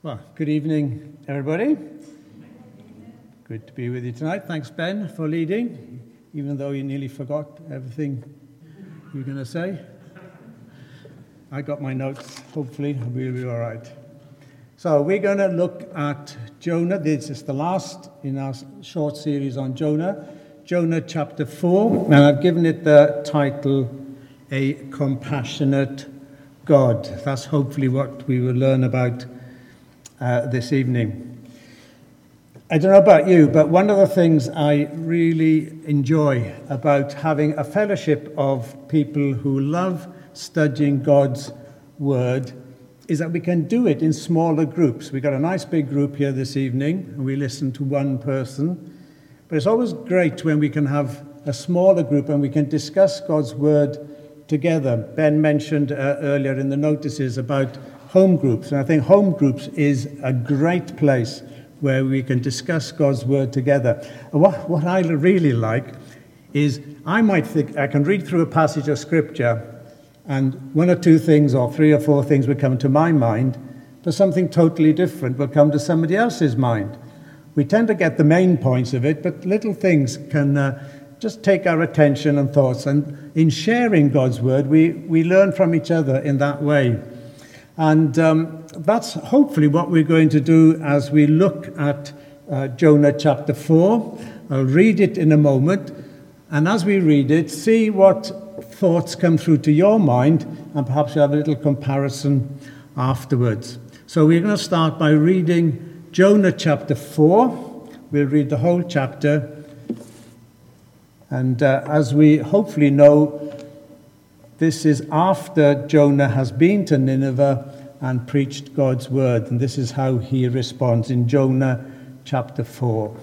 Well, good evening, everybody. Good to be with you tonight. Thanks, Ben, for leading, even though you nearly forgot everything you were going to say. I got my notes. Hopefully, we'll be all right. So we're going to look at Jonah. This is the last in our short series on Jonah. Jonah chapter 4, and I've given it the title, A Compassionate God. That's hopefully what we will learn about this evening. I don't know about you, but one of the things I really enjoy about having a fellowship of people who love studying God's Word is that we can do it in smaller groups. We've got a nice big group here this evening, and we listen to one person. But it's always great when we can have a smaller group and we can discuss God's Word together. Ben mentioned earlier in the notices about home groups, and I think home groups is a great place where we can discuss God's Word together. And what I really like is I might think I can read through a passage of Scripture and one or two things or three or four things will come to my mind, but something totally different will come to somebody else's mind. We tend to get the main points of it, but little things can just take our attention and thoughts. And in sharing God's Word, we learn from each other in that way. And that's hopefully what we're going to do as we look at Jonah chapter 4. I'll read it in a moment. And as we read it, see what thoughts come through to your mind, and perhaps you'll have a little comparison afterwards. So we're going to start by reading Jonah chapter 4. We'll read the whole chapter. And as we hopefully know, this is after Jonah has been to Nineveh and preached God's word. And this is how he responds in Jonah chapter 4.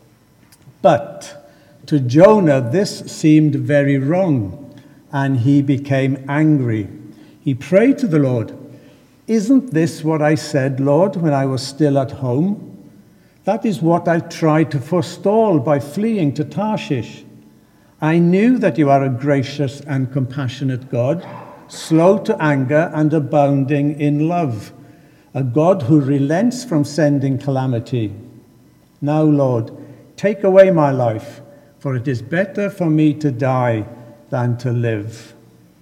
But to Jonah this seemed very wrong, and he became angry. He prayed to the Lord, "Isn't this what I said, Lord, when I was still at home? That is what I tried to forestall by fleeing to Tarshish. I knew that you are a gracious and compassionate God, slow to anger and abounding in love, a God who relents from sending calamity. Now, Lord, take away my life, for it is better for me to die than to live."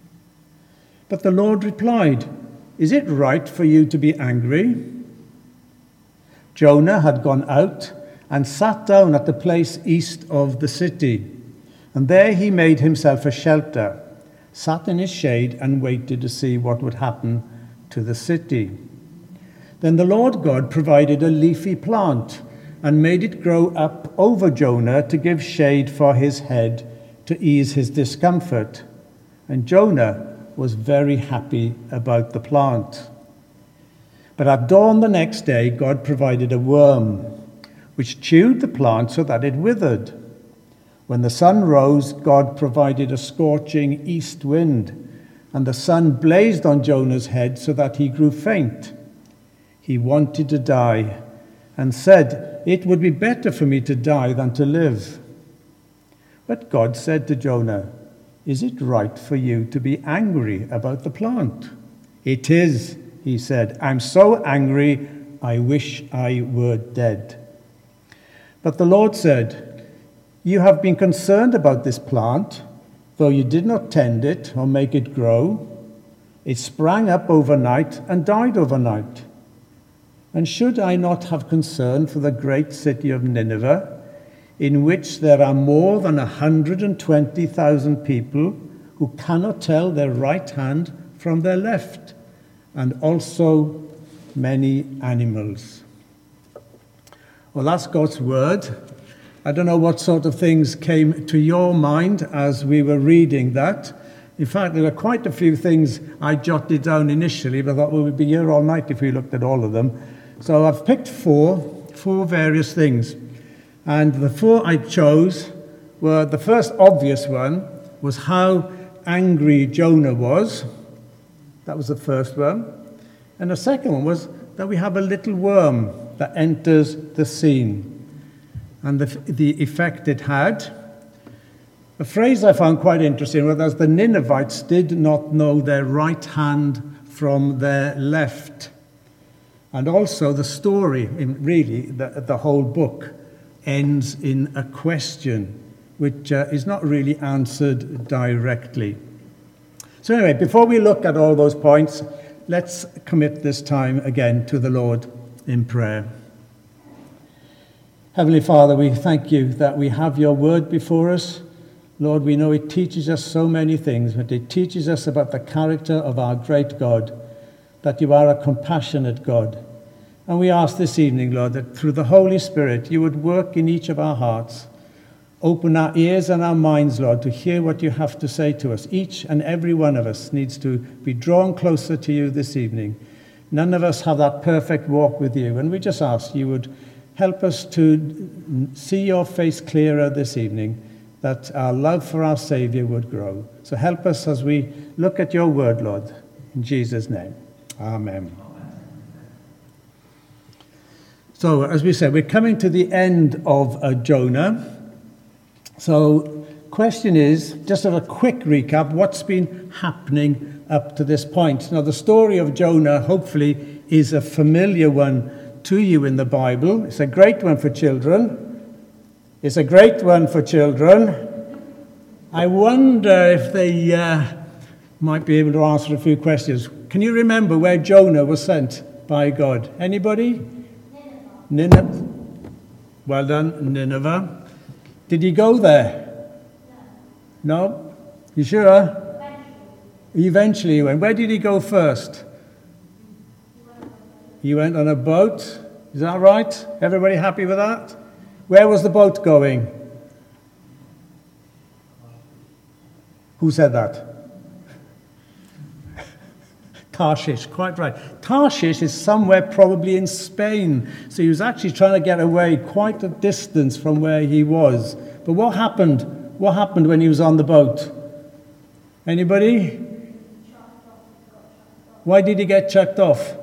But the Lord replied, "Is it right for you to be angry?" Jonah had gone out and sat down at the place east of the city. And there he made himself a shelter, sat in his shade, and waited to see what would happen to the city. Then the Lord God provided a leafy plant and made it grow up over Jonah to give shade for his head to ease his discomfort. And Jonah was very happy about the plant. But at dawn the next day, God provided a worm, which chewed the plant so that it withered. When the sun rose, God provided a scorching east wind, and the sun blazed on Jonah's head so that he grew faint. He wanted to die and said, "It would be better for me to die than to live." But God said to Jonah, "Is it right for you to be angry about the plant?" "It is," he said. "I'm so angry, I wish I were dead." But the Lord said, "You have been concerned about this plant, though you did not tend it or make it grow. It sprang up overnight and died overnight. And should I not have concern for the great city of Nineveh, in which there are more than 120,000 people who cannot tell their right hand from their left, and also many animals?" Well, that's God's word. I don't know what sort of things came to your mind as we were reading that. In fact, there were quite a few things I jotted down initially, but I thought we would be here all night if we looked at all of them. So I've picked four various things. And the four I chose were, the first obvious one was how angry Jonah was. That was the first one. And the second one was that we have a little worm that enters the scene, and the effect it had. A phrase I found quite interesting was that the Ninevites did not know their right hand from their left. And also the story, really, the whole book ends in a question, which is not really answered directly. So anyway, before we look at all those points, let's commit this time again to the Lord in prayer. Heavenly Father, we thank you that we have your word before us. Lord, we know it teaches us so many things, but it teaches us about the character of our great God, that you are a compassionate God. And we ask this evening, Lord, that through the Holy Spirit, you would work in each of our hearts. Open our ears and our minds, Lord, to hear what you have to say to us. Each and every one of us needs to be drawn closer to you this evening. None of us have that perfect walk with you, and we just ask you would help us to see your face clearer this evening, that our love for our Saviour would grow. So help us as we look at your word, Lord. In Jesus' name, amen. So, as we said, we're coming to the end of Jonah. So, question is, just as a quick recap, what's been happening up to this point? Now, the story of Jonah, hopefully, is a familiar one to you in the Bible. It's a great one for children. It's a great one for children. I wonder if they might be able to answer a few questions. Can you remember where Jonah was sent by God? Anybody? Nineveh. Well done, Nineveh. Did he go there? No? You sure? Eventually he went. Where did he go first? He went on a boat. Is that right? Everybody happy with that? Where was the boat going? Who said that? Tarshish, quite right. Tarshish is somewhere probably in Spain. So he was actually trying to get away quite a distance from where he was. But what happened? What happened when he was on the boat? Anybody? Why did he get chucked off?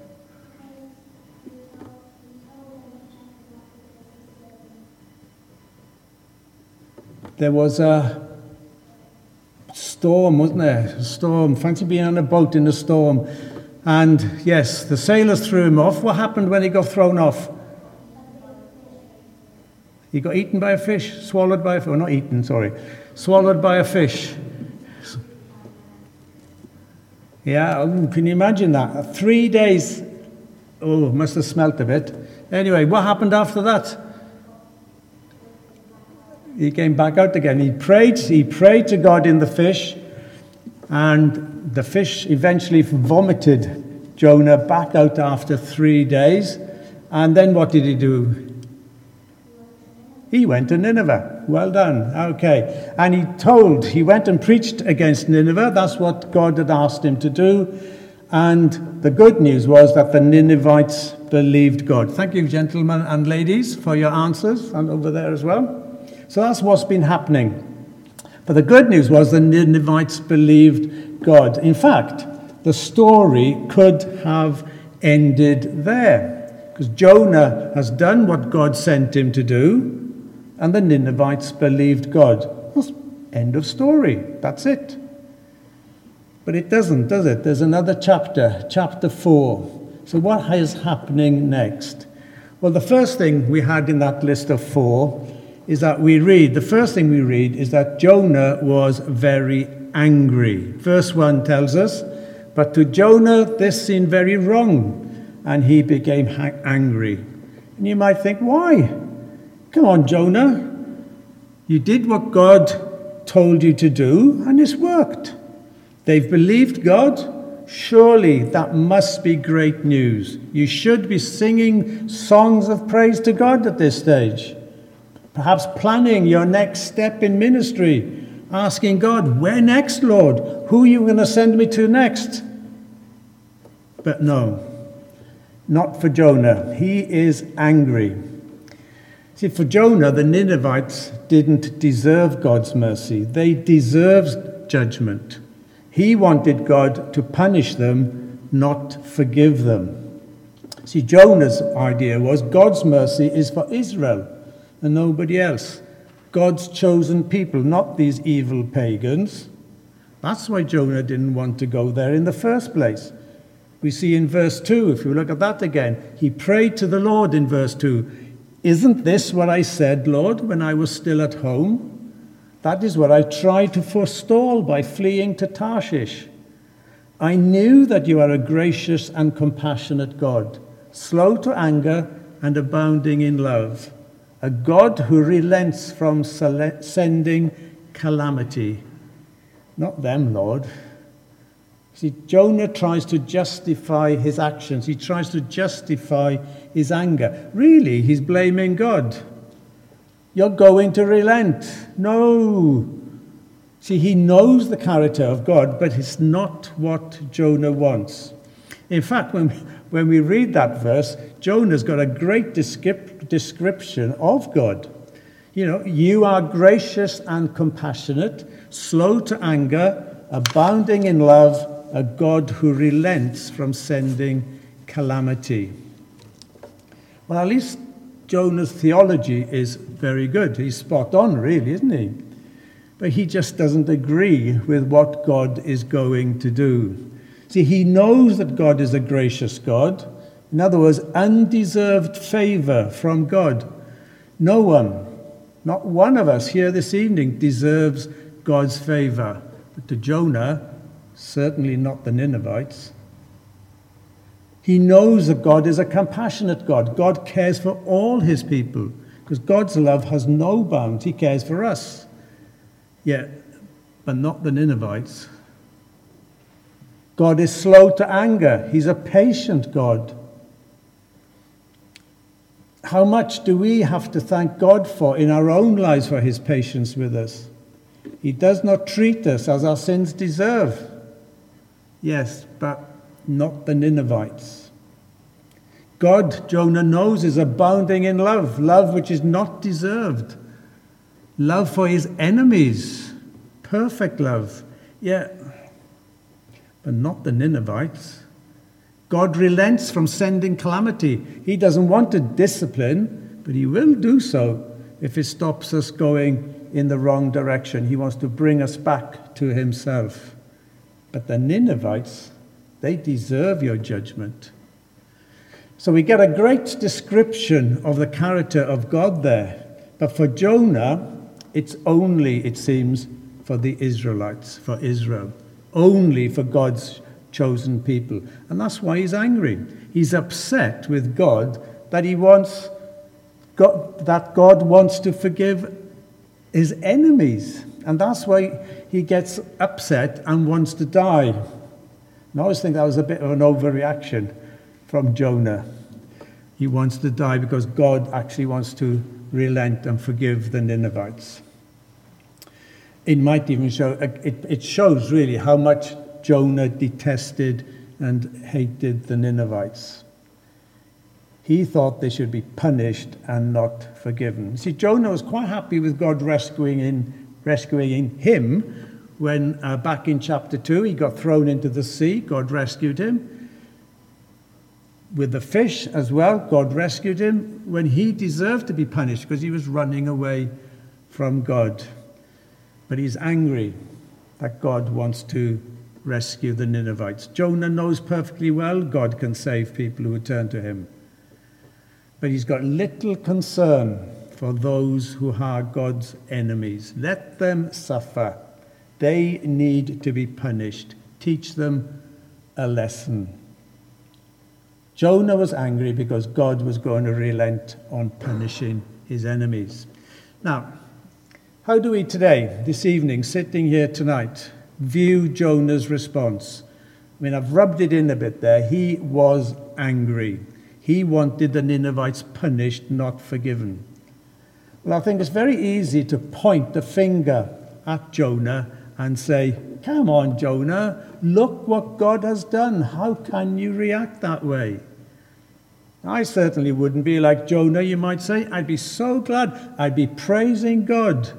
There was a storm, wasn't there? A storm. Fancy being on a boat in a storm. And yes, the sailors threw him off. What happened when he got thrown off? He got eaten by a fish, swallowed by a fish. Oh, not eaten, sorry. Swallowed by a fish. Yeah, can you imagine that? 3 days. Oh, must have smelt a bit. Anyway, what happened after that? He came back out again. He prayed to God in the fish, and the fish eventually vomited Jonah back out after 3 days. And then what did he do? He went to Nineveh. Well done. Okay. And he went and preached against Nineveh. That's what God had asked him to do. And the good news was that the Ninevites believed God. Thank you, gentlemen and ladies, for your answers, and over there as well. So that's what's been happening. But the good news was the Ninevites believed God. In fact, the story could have ended there, because Jonah has done what God sent him to do, and the Ninevites believed God. That's end of story. That's it. But it doesn't, does it? There's another chapter, chapter 4. So what is happening next? Well, the first thing we had in that list of 4 is that the first thing we read is that Jonah was very angry. Verse 1 tells us, but to Jonah this seemed very wrong, and he became angry. And you might think, why? Come on, Jonah. You did what God told you to do, and it's worked. They've believed God. Surely that must be great news. You should be singing songs of praise to God at this stage. Perhaps planning your next step in ministry, asking God, where next, Lord? Who are you going to send me to next? But no, not for Jonah. He is angry. See, for Jonah, the Ninevites didn't deserve God's mercy. They deserved judgment. He wanted God to punish them, not forgive them. See, Jonah's idea was God's mercy is for Israel and nobody else. God's chosen people, not these evil pagans. That's why Jonah didn't want to go there in the first place. We see in verse 2, if you look at that again, he prayed to the Lord in verse 2. Isn't this what I said, Lord, when I was still at home? That is what I tried to forestall by fleeing to Tarshish. I knew that you are a gracious and compassionate God, slow to anger and abounding in love, a God who relents from sending calamity. Not them, Lord. See, Jonah tries to justify his actions. He tries to justify his anger. Really, he's blaming God. You're going to relent. No. See, he knows the character of God, but it's not what Jonah wants. In fact, when we read that verse, Jonah's got a great description of God. You know, you are gracious and compassionate, slow to anger, abounding in love, a God who relents from sending calamity. Well, at least Jonah's theology is very good. He's spot on, really, isn't he? But he just doesn't agree with what God is going to do. See, he knows that God is a gracious God. In other words, undeserved favor from God. No one, not one of us here this evening, deserves God's favor. But to Jonah, certainly not the Ninevites. He knows that God is a compassionate God. God cares for all his people because God's love has no bounds. He cares for us. Yeah, but not the Ninevites. God is slow to anger. He's a patient God. How much do we have to thank God for in our own lives for his patience with us? He does not treat us as our sins deserve. Yes, but not the Ninevites. God, Jonah knows, is abounding in love, love which is not deserved. Love for his enemies, perfect love. Yeah, but not the Ninevites. God relents from sending calamity. He doesn't want to discipline, but he will do so if it stops us going in the wrong direction. He wants to bring us back to himself. But the Ninevites, they deserve your judgment. So we get a great description of the character of God there. But for Jonah, it's only, it seems, for the Israelites, for Israel. Only for God's chosen people. And that's why he's angry. He's upset with God that God wants to forgive his enemies. And that's why he gets upset and wants to die. And I always think that was a bit of an overreaction from Jonah. He wants to die because God actually wants to relent and forgive the Ninevites. It might even show, it shows really how much Jonah detested and hated the Ninevites. He thought they should be punished and not forgiven. See, Jonah was quite happy with God rescuing him when back in chapter 2 he got thrown into the sea. God rescued him. With the fish as well, God rescued him when he deserved to be punished because he was running away from God. But he's angry that God wants to rescue the Ninevites. Jonah knows perfectly well God can save people who turn to him. But he's got little concern for those who are God's enemies. Let them suffer. They need to be punished. Teach them a lesson. Jonah was angry because God was going to relent on punishing his enemies. Now, how do we today, this evening, sitting here tonight, view Jonah's response? I mean, I've rubbed it in a bit there. He was angry. He wanted the Ninevites punished, not forgiven. Well, I think it's very easy to point the finger at Jonah and say, come on, Jonah, look what God has done. How can you react that way? I certainly wouldn't be like Jonah, you might say. I'd be so glad. I'd be praising God.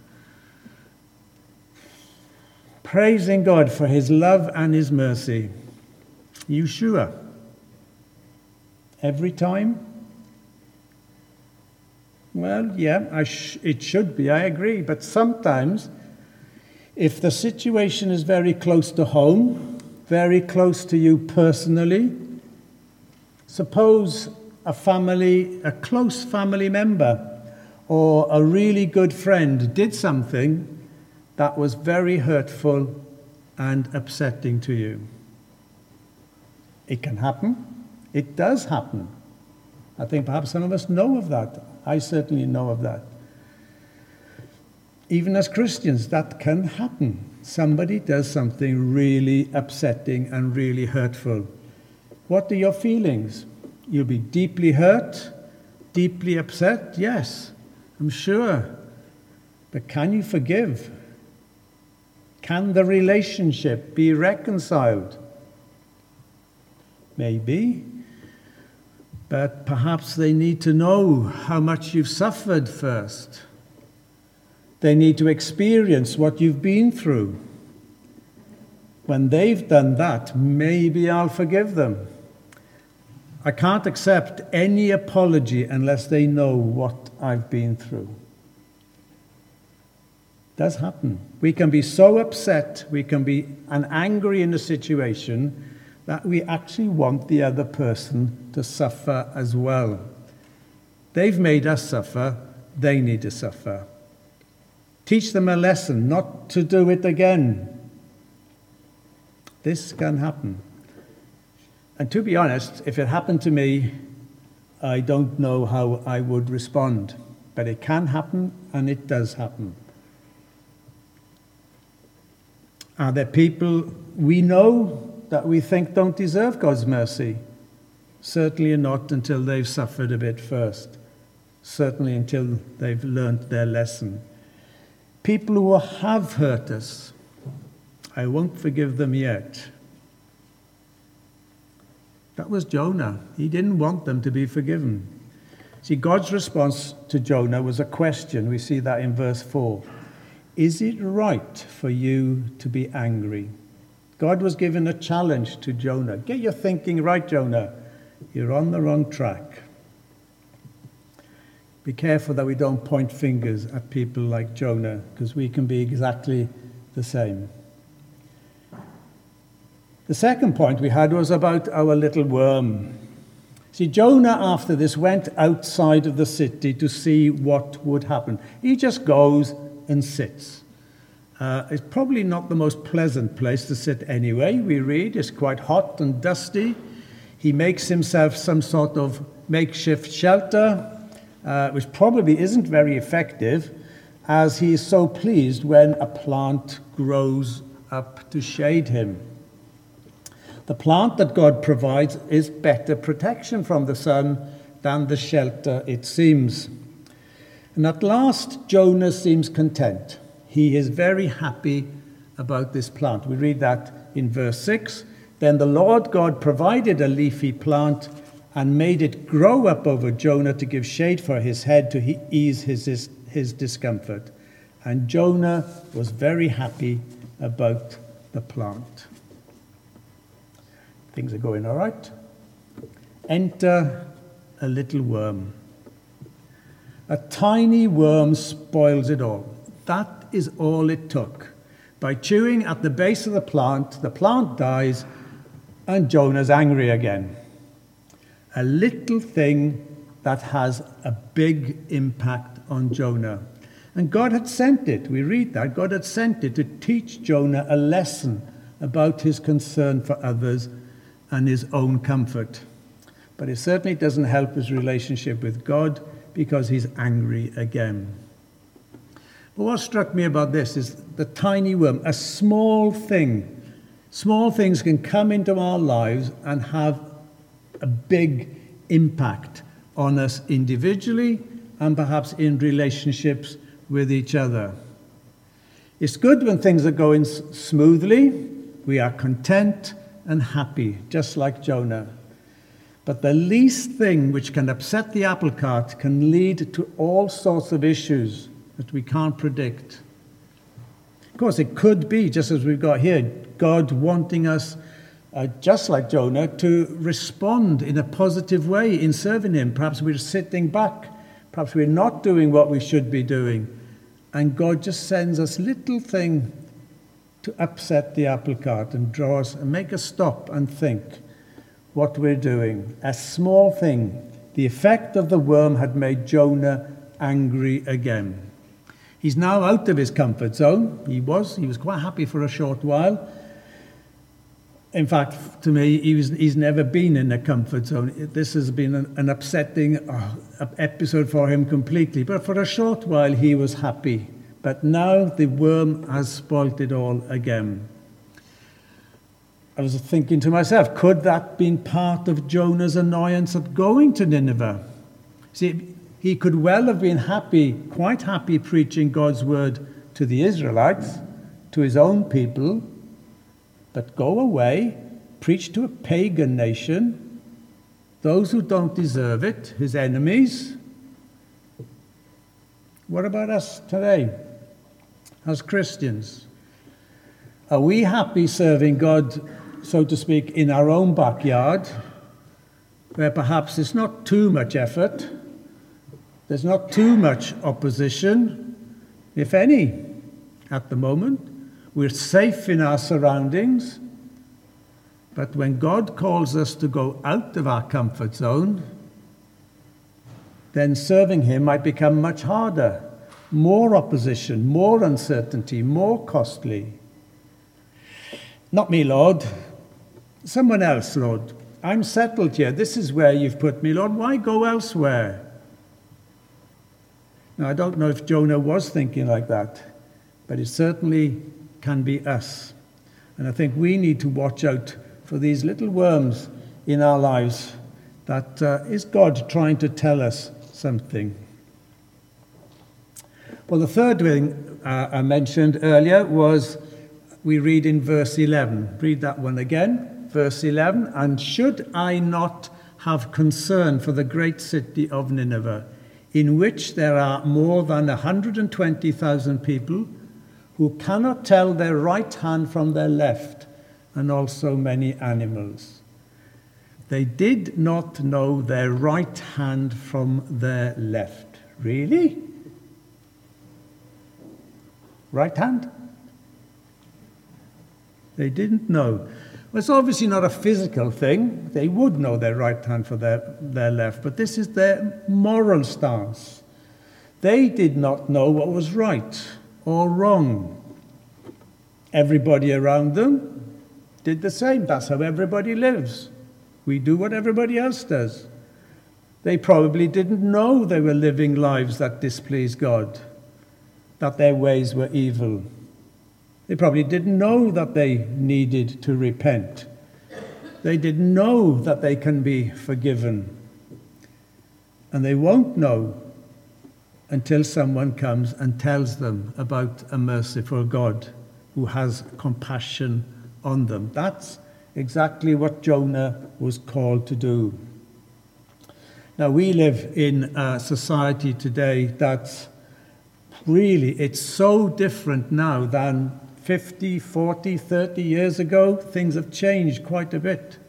Praising God for his love and his mercy. You sure? Every time? Well, yeah, it should be, I agree. But sometimes, if the situation is very close to home, very close to you personally. Suppose a close family member or a really good friend did something that was very hurtful and upsetting to you. It can happen. It does happen. I think perhaps some of us know of that. I certainly know of that. Even as Christians, that can happen. Somebody does something really upsetting and really hurtful. What are your feelings? You'll be deeply hurt, deeply upset? Yes, I'm sure. But can you forgive? Can the relationship be reconciled? Maybe. But perhaps they need to know how much you've suffered first. They need to experience what you've been through. When they've done that, maybe I'll forgive them. I can't accept any apology unless they know what I've been through. It does happen. We can be so upset, we can be angry in a situation that we actually want the other person to suffer as well. They've made us suffer, they need to suffer. Teach them a lesson not to do it again. This can happen. And to be honest, if it happened to me, I don't know how I would respond. But it can happen, and it does happen. Are there people we know that we think don't deserve God's mercy? Certainly not until they've suffered a bit first. Certainly until they've learned their lesson. People who have hurt us, I won't forgive them yet. That was Jonah. He didn't want them to be forgiven. See, God's response to Jonah was a question. We see that in verse 4. Is it right for you to be angry? God was given a challenge to Jonah. Get your thinking right, Jonah. You're on the wrong track. Be careful that we don't point fingers at people like Jonah, because we can be exactly the same. The second point we had was about our little worm. See, Jonah, after this, went outside of the city to see what would happen. He just goes and sits. It's probably not the most pleasant place to sit anyway. We read it's quite hot and dusty. He makes himself some sort of makeshift shelter, which probably isn't very effective, as he is so pleased when a plant grows up to shade him. The plant that God provides is better protection from the sun than the shelter, it seems. And at last, Jonah seems content. He is very happy about this plant. We read that in verse 6. Then the Lord God provided a leafy plant and made it grow up over Jonah to give shade for his head to ease his discomfort. And Jonah was very happy about the plant. Things are going all right. Enter a little worm. A tiny worm spoils it all. That is all it took. By chewing at the base of the plant dies, and Jonah's angry again. A little thing that has a big impact on Jonah. And God had sent it. We read that. God had sent it to teach Jonah a lesson about his concern for others and his own comfort. But it certainly doesn't help his relationship with God because he's angry again. But what struck me about this is the tiny worm, a small thing. Small things can come into our lives and have a big impact on us individually and perhaps in relationships with each other. It's good when things are going smoothly. We are content and happy, just like Jonah. But the least thing which can upset the apple cart can lead to all sorts of issues that we can't predict. Of course, it could be, just as we've got here, God wanting us, just like Jonah, to respond in a positive way in serving him. Perhaps we're sitting back. Perhaps we're not doing what we should be doing. And God just sends us little thing to upset the apple cart and draw us and make us stop and think what we're doing. A small thing. The effect of the worm had made Jonah angry again. He's now out of his comfort zone. He was quite happy for a short while. In fact, to me, he's never been in a comfort zone. This has been an upsetting episode for him completely. But for a short while, he was happy. But now the worm has spoilt it all again. I was thinking to myself, could that been part of Jonah's annoyance at going to Nineveh? See, he could well have been happy, quite happy, preaching God's word to the Israelites, to his own people, but go away, preach to a pagan nation, those who don't deserve it, his enemies. What about us today, as Christians? Are we happy serving God, so to speak, in our own backyard, where perhaps it's not too much effort, there's not too much opposition, if any, at the moment? We're safe in our surroundings, but when God calls us to go out of our comfort zone, then serving him might become much harder, more opposition, more uncertainty, more costly. Not me, Lord. Someone else, Lord. I'm settled here. This is where you've put me, Lord. Why go elsewhere? Now, I don't know if Jonah was thinking like that, but it certainly can be us. And I think we need to watch out for these little worms in our lives that is God trying to tell us something. Well, the third thing I mentioned earlier was, we read in verse 11. Read that one again. Verse 11, and should I not have concern for the great city of Nineveh, in which there are more than 120,000 people who cannot tell their right hand from their left, and also many animals. They did not know their right hand from their left. Really? Right hand? They didn't know. Well, it's obviously not a physical thing. They would know their right hand from their left, but this is their moral stance. They did not know what was right or wrong. Everybody around them did the same. That's how everybody lives. We do what everybody else does. They probably didn't know they were living lives that displeased God, that their ways were evil. They probably didn't know that they needed to repent. They didn't know that they can be forgiven. And they won't know until someone comes and tells them about a merciful God who has compassion on them. That's exactly what Jonah was called to do. Now, we live in a society today that's really, it's so different now than 50, 40, 30 years ago. Things have changed quite a bit.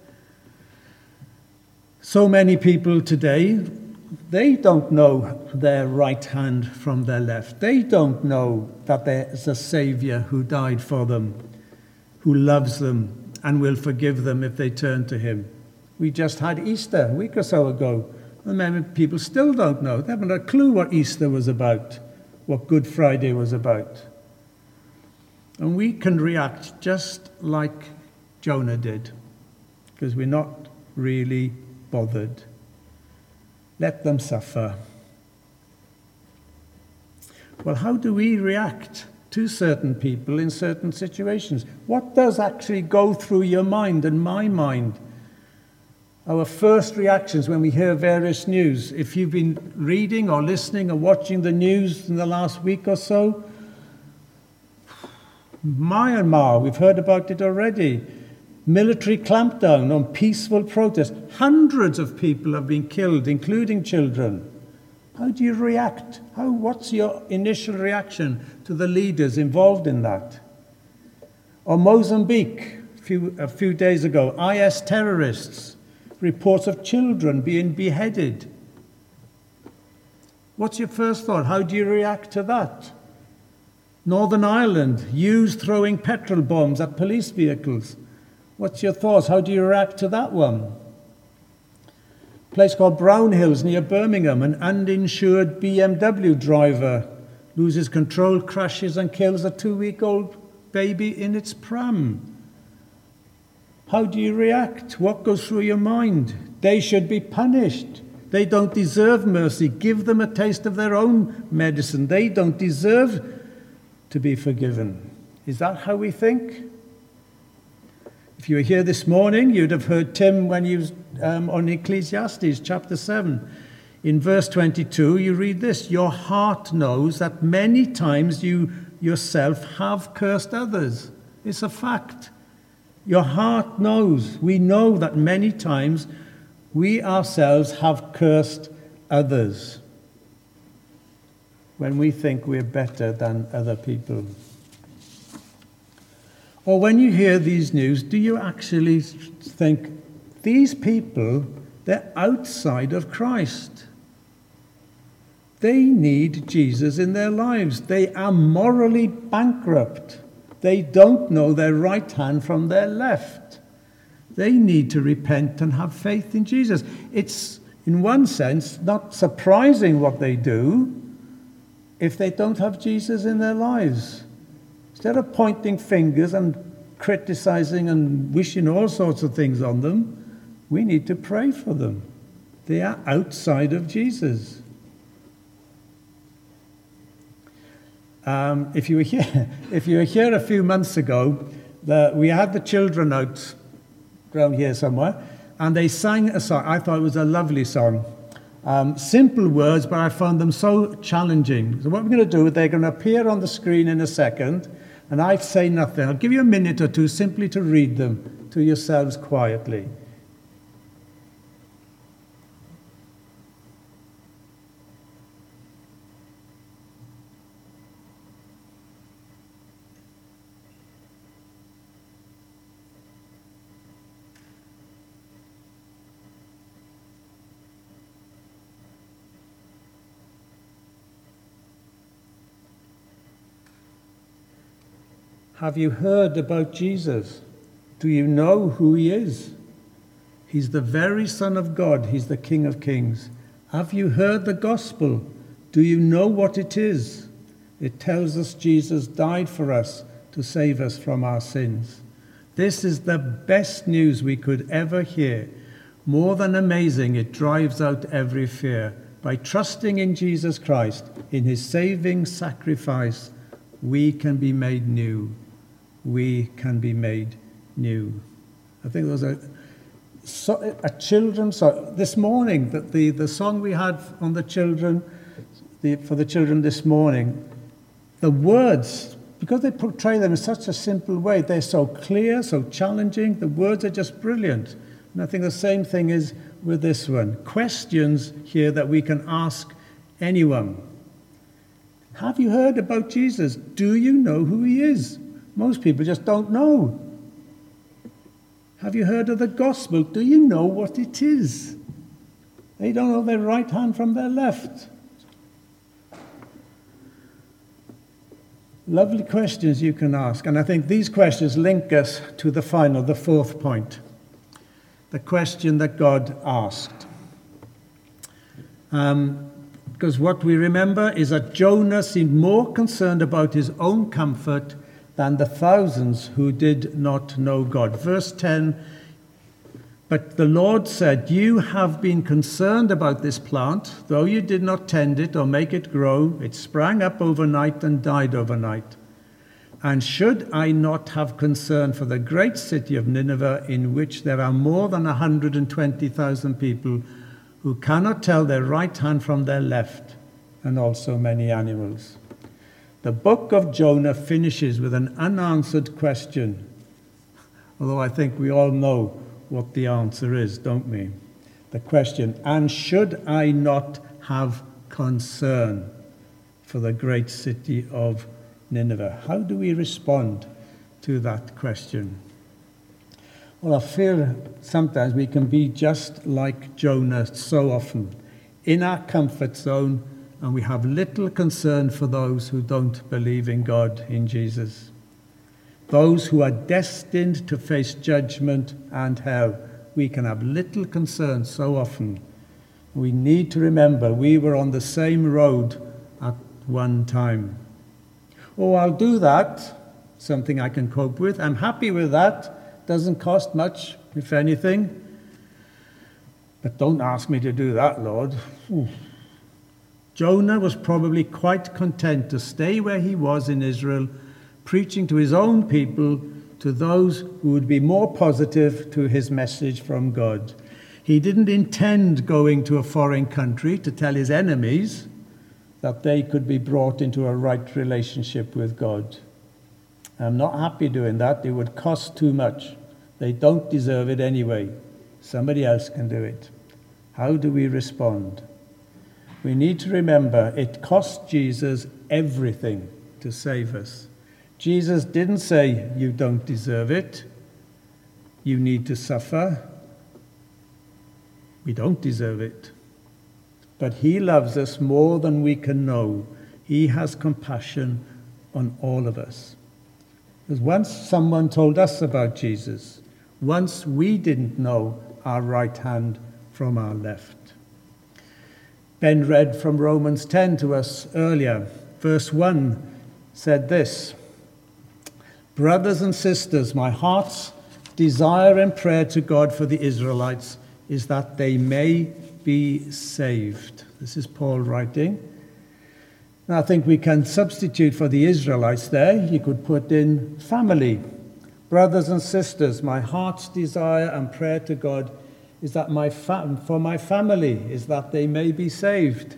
So many people today, they don't know their right hand from their left. They don't know that there's a Saviour who died for them, who loves them and will forgive them if they turn to him. We just had Easter a week or so ago, and many people still don't know. They haven't a clue what Easter was about, what Good Friday was about. And we can react just like Jonah did, because we're not really bothered. Let them suffer. Well, how do we react to certain people in certain situations? What does actually go through your mind and my mind? Our first reactions when we hear various news. If you've been reading or listening or watching the news in the last week or so, Myanmar, we've heard about it already. Military clampdown on peaceful protest. Hundreds of people have been killed, including children. How do you react? What's your initial reaction to the leaders involved in that? Or Mozambique, a few days ago, IS terrorists, reports of children being beheaded. What's your first thought? How do you react to that? Northern Ireland, youths throwing petrol bombs at police vehicles. What's your thoughts? How do you react to that one? A place called Brownhills near Birmingham, an uninsured BMW driver loses control, crashes and kills a 2-week-old baby in its pram. How do you react? What goes through your mind? They should be punished. They don't deserve mercy. Give them a taste of their own medicine. They don't deserve to be forgiven. Is that how we think? If you were here this morning, you'd have heard Tim when he was on Ecclesiastes chapter 7. In verse 22, you read this: your heart knows that many times you yourself have cursed others. It's a fact. Your heart knows. We know that many times we ourselves have cursed others when we think we're better than other people. Or when you hear these news, do you actually think, these people, they're outside of Christ? They need Jesus in their lives. They are morally bankrupt. They don't know their right hand from their left. They need to repent and have faith in Jesus. It's, in one sense, not surprising what they do if they don't have Jesus in their lives. Instead of pointing fingers and criticizing and wishing all sorts of things on them, we need to pray for them. They are outside of Jesus. If you were here a few months ago, we had the children out around here somewhere, and they sang a song. I thought it was a lovely song. Simple words, but I found them so challenging. So what we're going to do, they're going to appear on the screen in a second, and I say nothing. I'll give you a minute or two simply to read them to yourselves quietly. Have you heard about Jesus? Do you know who he is? He's the very Son of God. He's the King of Kings. Have you heard the gospel? Do you know what it is? It tells us Jesus died for us to save us from our sins. This is the best news we could ever hear. More than amazing, it drives out every fear. By trusting in Jesus Christ, in his saving sacrifice, we can be made new. We can be made new. I think there was a children's song this morning, that the song we had on the children, for the children this morning, the words, because they portray them in such a simple way, they're so clear, so challenging, the words are just brilliant. And I think the same thing is with this one. Questions here that we can ask anyone. Have you heard about Jesus? Do you know who he is? Most people just don't know. Have you heard of the gospel? Do you know what it is? They don't know their right hand from their left. Lovely questions you can ask. And I think these questions link us to the fourth point. The question that God asked. Because what we remember is that Jonah seemed more concerned about his own comfort than the thousands who did not know God. Verse 10, but the Lord said, you have been concerned about this plant, though you did not tend it or make it grow. It sprang up overnight and died overnight. And should I not have concern for the great city of Nineveh, in which there are more than 120,000 people who cannot tell their right hand from their left, and also many animals? The book of Jonah finishes with an unanswered question, although I think we all know what the answer is, don't we? The question, and should I not have concern for the great city of Nineveh? How do we respond to that question? Well, I feel sometimes we can be just like Jonah so often, in our comfort zone, and we have little concern for those who don't believe in God, in Jesus. Those who are destined to face judgment and hell, we can have little concern so often. We need to remember we were on the same road at one time. Oh, I'll do that, something I can cope with. I'm happy with that. Doesn't cost much, if anything. But don't ask me to do that, Lord. Ooh. Jonah was probably quite content to stay where he was in Israel, preaching to his own people, to those who would be more positive to his message from God. He didn't intend going to a foreign country to tell his enemies that they could be brought into a right relationship with God. I'm not happy doing that. It would cost too much. They don't deserve it anyway. Somebody else can do it. How do we respond? We need to remember it cost Jesus everything to save us. Jesus didn't say, you don't deserve it. You need to suffer. We don't deserve it. But he loves us more than we can know. He has compassion on all of us. Because once someone told us about Jesus, once we didn't know our right hand from our left. Ben read from Romans 10 to us earlier. Verse 1 said this, brothers and sisters, my heart's desire and prayer to God for the Israelites is that they may be saved. This is Paul writing. And I think we can substitute for the Israelites there. You could put in family. Brothers and sisters, my heart's desire and prayer to God is that for my family is that they may be saved.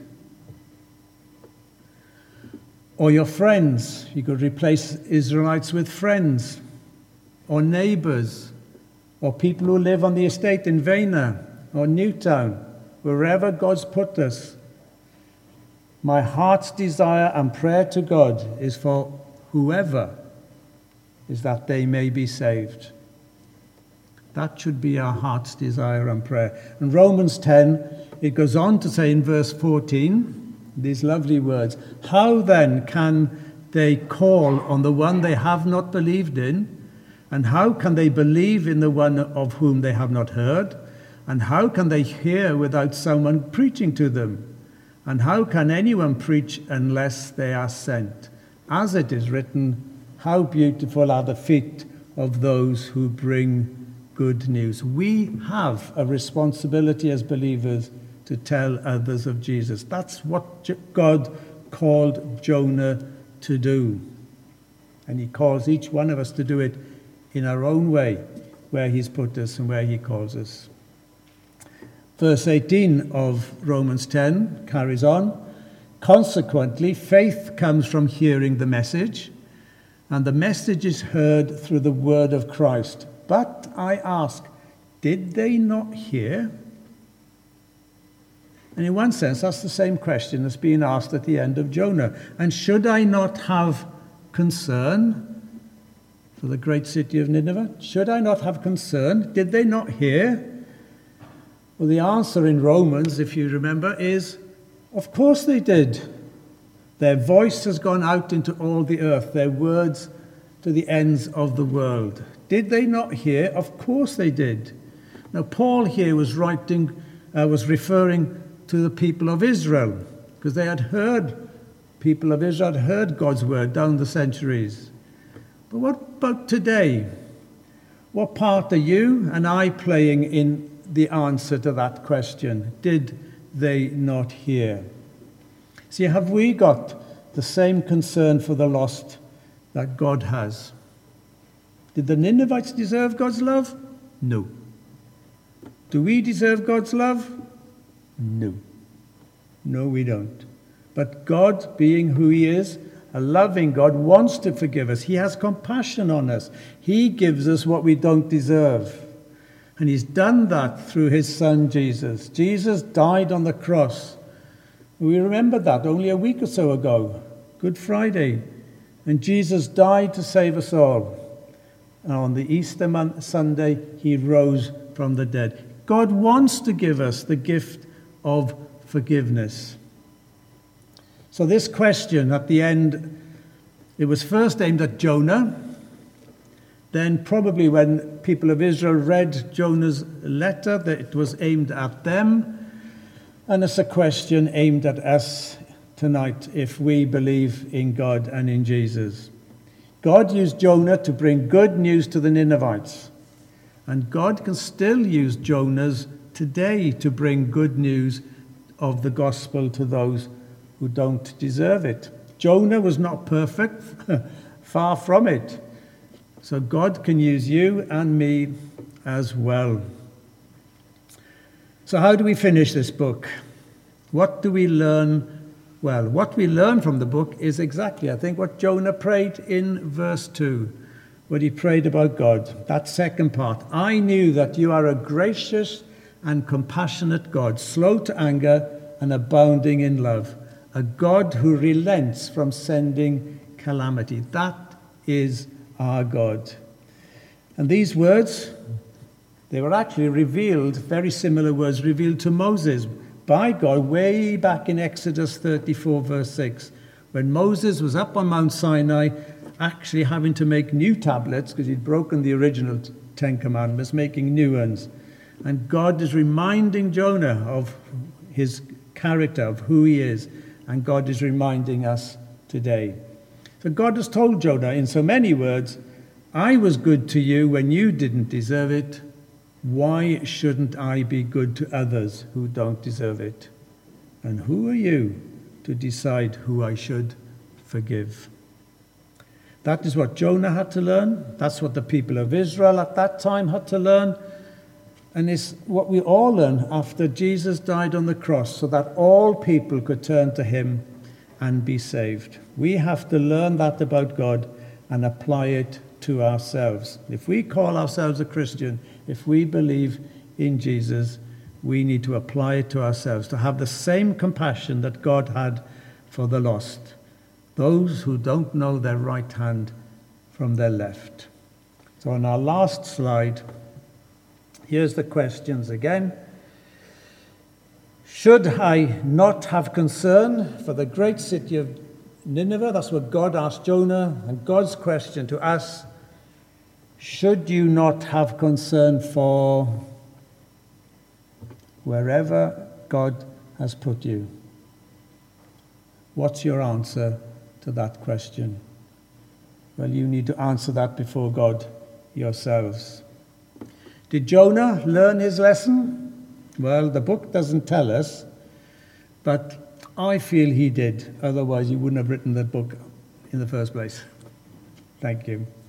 Or your friends. You could replace Israelites with friends. Or neighbours. Or people who live on the estate in Vena or Newtown. Wherever God's put us. My heart's desire and prayer to God is for whoever is that they may be saved. That should be our heart's desire and prayer. In Romans 10, it goes on to say in verse 14, these lovely words, how then can they call on the one they have not believed in? And how can they believe in the one of whom they have not heard? And how can they hear without someone preaching to them? And how can anyone preach unless they are sent? As it is written, how beautiful are the feet of those who bring good news. We have a responsibility as believers to tell others of Jesus. That's what God called Jonah to do. And he calls each one of us to do it in our own way, where he's put us and where he calls us. Verse 18 of Romans 10 carries on. Consequently, faith comes from hearing the message, and the message is heard through the word of Christ. But I ask, did they not hear? And in one sense, that's the same question that's being asked at the end of Jonah. And should I not have concern for the great city of Nineveh? Should I not have concern? Did they not hear? Well, the answer in Romans, if you remember, is, of course they did. Their voice has gone out into all the earth, their words to the ends of the world. Did they not hear? Of course they did. Now, Paul here was referring to the people of Israel, because people of Israel had heard God's word down the centuries. But what about today? What part are you and I playing in the answer to that question? Did they not hear? See, have we got the same concern for the lost that God has? Did the Ninevites deserve God's love? No. Do we deserve God's love? No. No, we don't. But God, being who he is, a loving God, wants to forgive us. He has compassion on us. He gives us what we don't deserve. And he's done that through his son, Jesus. Jesus died on the cross. We remembered that only a week or so ago, Good Friday. And Jesus died to save us all. And on the Easter Sunday, he rose from the dead. God wants to give us the gift of forgiveness. So this question at the end, it was first aimed at Jonah. Then probably when people of Israel read Jonah's letter, that it was aimed at them. And it's a question aimed at us tonight if we believe in God and in Jesus. God used Jonah to bring good news to the Ninevites. And God can still use Jonahs today to bring good news of the gospel to those who don't deserve it. Jonah was not perfect, far from it. So God can use you and me as well. So how do we finish this book? What do we learn? Well, what we learn from the book is exactly, I think, what Jonah prayed in verse 2, what he prayed about God. That second part. I knew that you are a gracious and compassionate God, slow to anger and abounding in love, a God who relents from sending calamity. That is our God. And these words, they were actually revealed, very similar words revealed to Moses by God way back in Exodus 34 verse 6, when Moses was up on Mount Sinai actually having to make new tablets because he'd broken the original 10 commandments, making new ones. And God is reminding Jonah of his character, of who he is, and God is reminding us today. So God has told Jonah in so many words, I was good to you when you didn't deserve it. Why shouldn't I be good to others who don't deserve it? And who are you to decide who I should forgive? That is what Jonah had to learn. That's what the people of Israel at that time had to learn. And it's what we all learn after Jesus died on the cross so that all people could turn to him and be saved. We have to learn that about God and apply it to ourselves. If we call ourselves a Christian, if we believe in Jesus, we need to apply it to ourselves, to have the same compassion that God had for the lost, those who don't know their right hand from their left. So on our last slide, here's the questions again. Should I not have concern for the great city of Nineveh? That's what God asked Jonah. And God's question to us, should you not have concern for wherever God has put you? What's your answer to that question? Well, you need to answer that before God yourselves. Did Jonah learn his lesson? Well, the book doesn't tell us, but I feel he did. Otherwise, he wouldn't have written the book in the first place. Thank you.